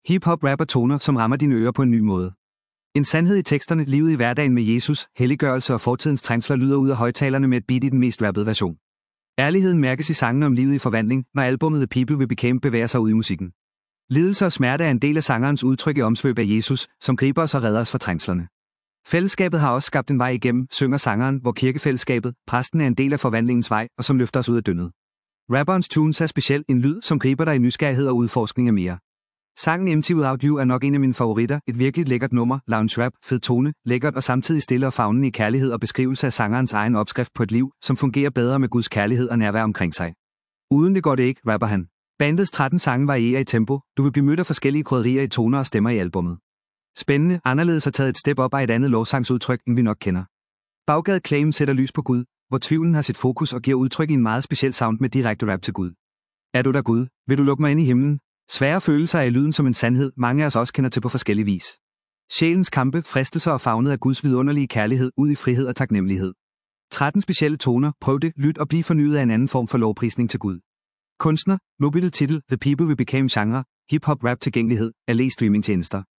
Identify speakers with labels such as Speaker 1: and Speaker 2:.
Speaker 1: Hip-hop rapper toner, som rammer dine ører på en ny måde. En sandhed i teksterne, livet i hverdagen med Jesus, helliggørelse og fortidens trængsler lyder ud af højtalerne med et beat i den mest rappede version. Ærligheden mærkes i sangene om livet i forvandling, når albummet The People We Became bevæger sig ud i musikken. Lidelse og smerte er en del af sangerens udtryk i omsvøb af Jesus, som griber os og redder os fra trængslerne. Fællesskabet har også skabt en vej igennem, synger sangeren, hvor kirkefællesskabet, præsten er en del af forvandlingens vej, og som løfter os ud af dyndet. Rapperens tunes er specielt en lyd, som griber dig i nysgerrighed og udforskning af mere. Sangen Empty Without You er nok en af mine favoritter, et virkelig lækkert nummer, lounge rap, fed tone, lækkert og samtidig stille og favnende i kærlighed og beskrivelse af sangerens egen opskrift på et liv, som fungerer bedre med Guds kærlighed og nærvær omkring sig. Uden det går det ikke, rapper han. Bandets 13 sange varierer i tempo, du vil blive mødt af forskellige krydderier i toner og stemmer i albummet. Spændende, anderledes og taget et step op af et andet lovsangsudtryk, end vi nok kender. Baggade Claim sætter lys på Gud, hvor tvivlen har sit fokus og giver udtryk i en meget speciel sound med direkte rap til Gud. Er du der Gud? Vil du lukke mig ind i himlen? Svære følelser er i lyden som en sandhed, mange af os også kender til på forskellige vis. Sjælens kampe, fristelser og favnet af Guds vidunderlige kærlighed ud i frihed og taknemmelighed. 13 specielle toner, prøv det, lyt og bliv fornyet af en anden form for lovprisning til Gud. Kunstner, mobil titel, The People We Became genre, hip-hop rap tilgængelighed, alle streamingtjenester.